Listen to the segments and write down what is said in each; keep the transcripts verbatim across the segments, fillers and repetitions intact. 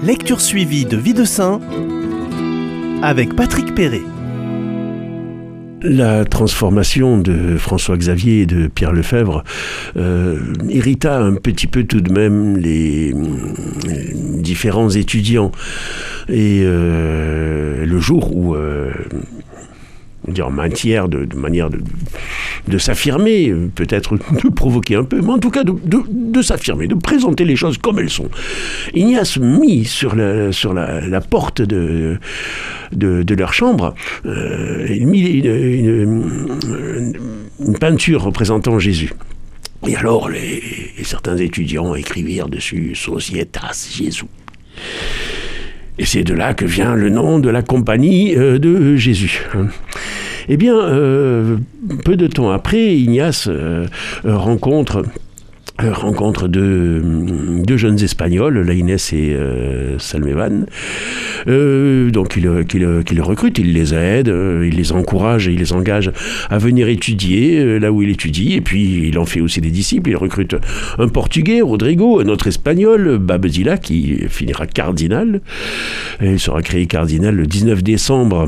Lecture suivie de Vie de Saint avec Patrick Perret. La transformation de François-Xavier et de Pierre Lefebvre euh, irrita un petit peu tout de même les, les différents étudiants. Et euh, le jour où... Euh, dire matière de, de manière de, de s'affirmer, peut-être de provoquer un peu, mais en tout cas de, de, de s'affirmer, de présenter les choses comme elles sont. Ignace mit sur la, sur la, la porte de, de, de leur chambre, euh, il mit une, une, une peinture représentant Jésus. Et alors, les, les certains étudiants écrivirent dessus « Societas Jésus ». Et c'est de là que vient le nom de la compagnie euh, de Jésus. Eh bien, euh, peu de temps après, Ignace euh, rencontre... rencontre deux, deux jeunes Espagnols, Laïnès et euh, Salmevan. Euh, donc il, il, il les recrute, il les aide, euh, il les encourage et il les engage à venir étudier euh, là où il étudie. Et puis il en fait aussi des disciples. Il recrute un Portugais, Rodrigo, un autre Espagnol, Babzilla, qui finira cardinal. Et il sera créé cardinal le dix-neuf décembre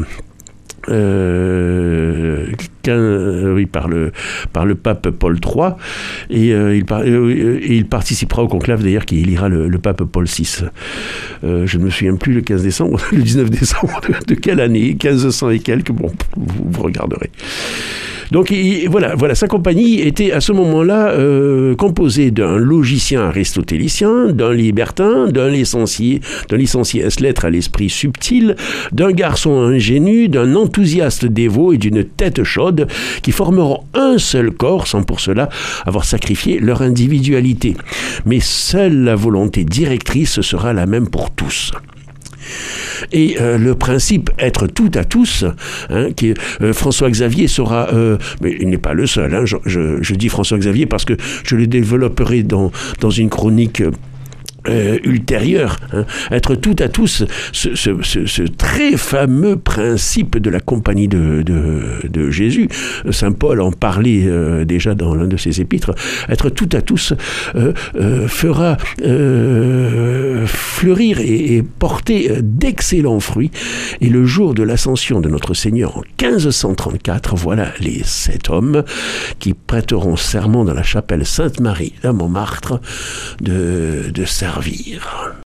Euh, quinze, oui, par le, par le pape Paul trois, et, euh, il, par, euh, et il participera au conclave d'ailleurs qui élira le, le pape Paul six. Euh, je ne me souviens plus le quinze décembre, le dix-neuf décembre de, de quelle année, quinze cents et quelques, bon, vous, vous regarderez. Donc il, voilà, voilà, sa compagnie était à ce moment-là euh, composée d'un logicien aristotélicien, d'un libertin, d'un licencié, d'un licencié ès-lettres à l'esprit subtil, d'un garçon ingénu, d'un enthousiaste dévot et d'une tête chaude qui formeront un seul corps sans pour cela avoir sacrifié leur individualité. Mais seule la volonté directrice sera la même pour tous. Et euh, le principe être tout à tous, hein, qui, euh, François-Xavier sera, euh, mais il n'est pas le seul, hein, je, je, je dis François-Xavier parce que je le développerai dans, dans une chronique Euh, ultérieur, hein, être tout à tous, ce, ce, ce, ce très fameux principe de la compagnie de, de, de Jésus. Saint Paul en parlait euh, déjà dans l'un de ses épîtres. Être tout à tous euh, euh, fera euh, fleurir et, et porter d'excellents fruits. Et le jour de l'ascension de notre Seigneur en quinze cent trente-quatre, voilà les sept hommes qui prêteront serment dans la chapelle Sainte-Marie à Montmartre de, de servir.